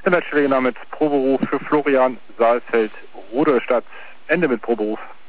Der Leitstelle mit Proberuf für Florian Saalfeld, Rudolstadt. Ende mit Proberuf.